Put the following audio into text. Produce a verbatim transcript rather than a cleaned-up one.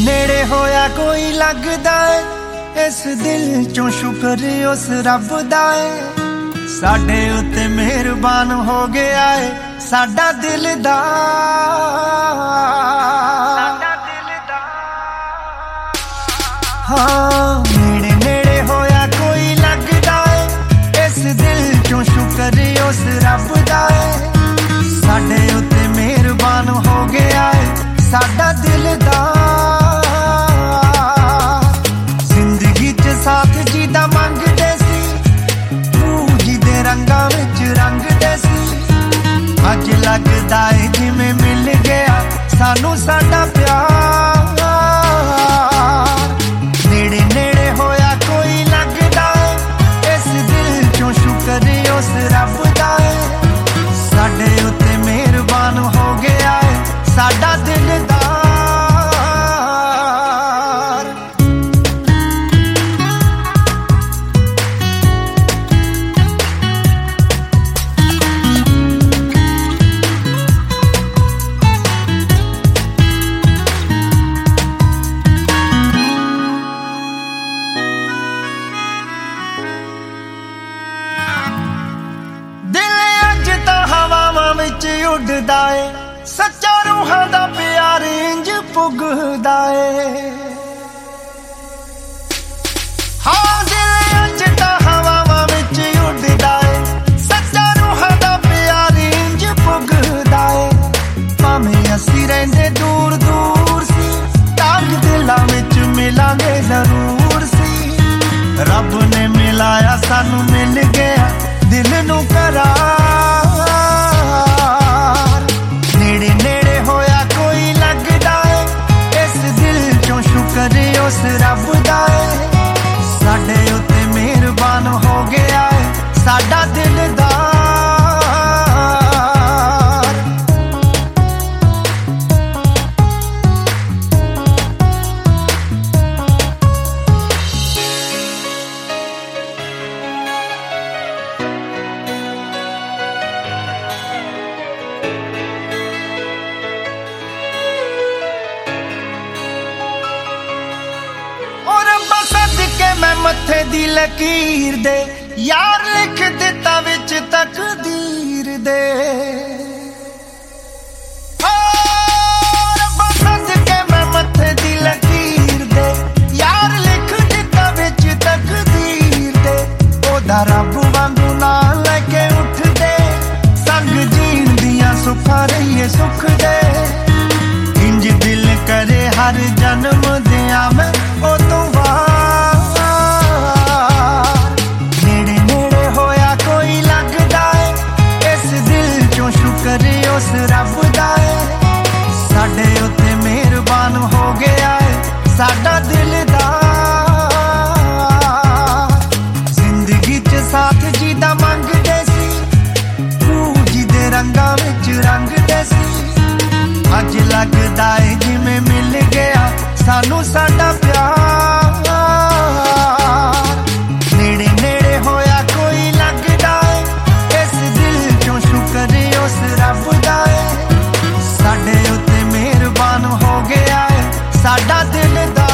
नेड़े होया कोई लगदा है इस दिल चों शुक्र उस रब दा है साडे उत्ते मेहरबान हो गया है साडा दिलदार हाँ नेड़े नेड़े होया कोई लगदा है इस दिल चों शुक्र उस रब दा है साडे उत्ते मेहरबान हो गया है साडा दिलदार जिंदगी च साथ जी दा मंगदे सी तू जी दे रंगां विच रंगदे सी अज लगदा है जिवें मिल गया सानू साडा प्यार नेड़े नेड़े होया कोई लगदा है इस दिल चों शुक्र उस रब दा है साडे उत्ते मेहरबान हो गया है साडा दिलदार उड़दा है सच्चा रूहां दा प्यार इंज पुगदा है हाँ दिल अज तां हवावां विच उड़दा है सच्चा रूहां दा प्यार इंज पुगदा है भावें असीं रहिंदे दूर दूर सी ताक दिलां विच मिलांगे जरूर सी रब ने मिलाया सानू मिल गया दिल नू करार उस रब दा है साडे उत्ते मेहरबान हो गया है साडा दिलदार मैं मथे दी लकीर दे यार लिख दिता विच तकदीर दे रब्बा सदके मैं मथे दी लकीर दे यार लिख दिता विच तकदीर दे ओदा रब वांगू नाल लेके उठ दे संग जीण दियां सुखां रहिए सुख दे इंज दिल करे हर जन्म दियां मैं ओ तू उस रब दा है साडे उत्ते मेहरबान हो गया है साडा दिलदार जिंदगी च साथ जी दा मंगदे सी तू जी दे रंगां विच रंगदे सी अज लगदा है जिवें मिल गया सानू साडा प्यार नेड़े नेड़े होया कोई लगदा है इस दिल चों शुक्र उस रब दा है साडे उत्ते मेहरबान हो गया है साडा दिलदार